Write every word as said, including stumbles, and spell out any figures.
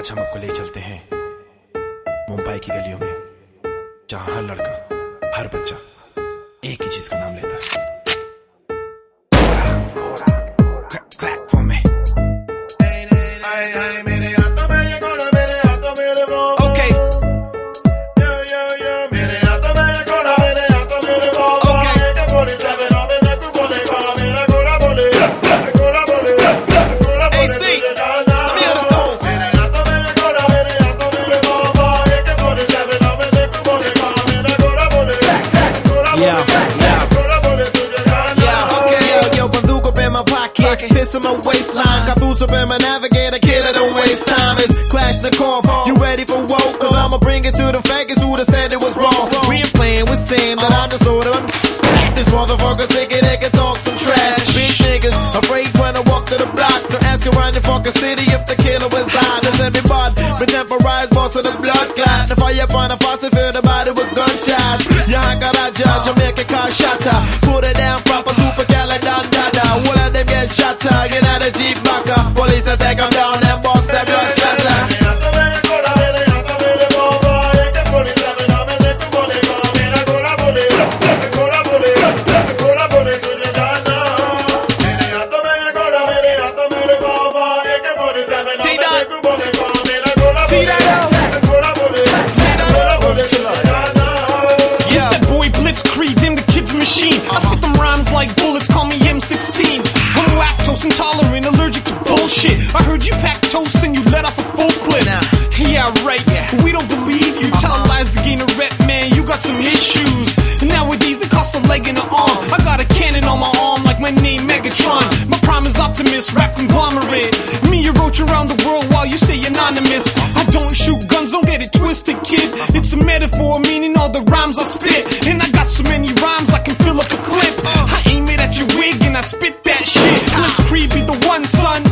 आज हम आपको ले चलते हैं मुंबई की गलियों में, जहां हर लड़का, हर बच्चा एक ही चीज का नाम लेता है। Clap for me. Okay. Piss in my waistline, got food up in my navigator, killer, don't waste time. It's Clash the Corp, you ready for woke? Cause I'ma bring it to the faggots who said it was wrong. We ain't playing with Sam, that I'm just sort of this motherfucker thinking they can talk some trash. Big niggas afraid when I walk to the block. Don't ask around your fucking city if the killer was hot. Does everybody pretend for rise, boss of the blood clot? The fire find a faucet, fill the body with gunshots. Yeah, I got a judge, Jamaica car shatter. Put it down proper, super calendar. All of them get shot, get out of Jeep backer. Police attack them down and bust them blood clatter. Yes, that boy Blitzkrieg, damn the kid's a machine. I spit them rhymes like bullets, call me M sixteen. I'm lactose intolerant, allergic to bullshit. I heard you packed toast and you let off a full clip. Yeah, right, we don't believe you. Tell lies to gain a rep, man, you got some issues. Nowadays it costs a leg and an arm. I got a cannon on my arm like my name Megatron. My prime is Optimus, rap conglomerate. Me, you roach around the world while you stay anonymous. I don't shoot guns, don't get it twisted, kid. It's a metaphor, meaning all the rhymes I spit. And I got so many rhymes I can fill up a clip. I aim it at your wig and I spit that shit. Blitzkrieg be the one, son.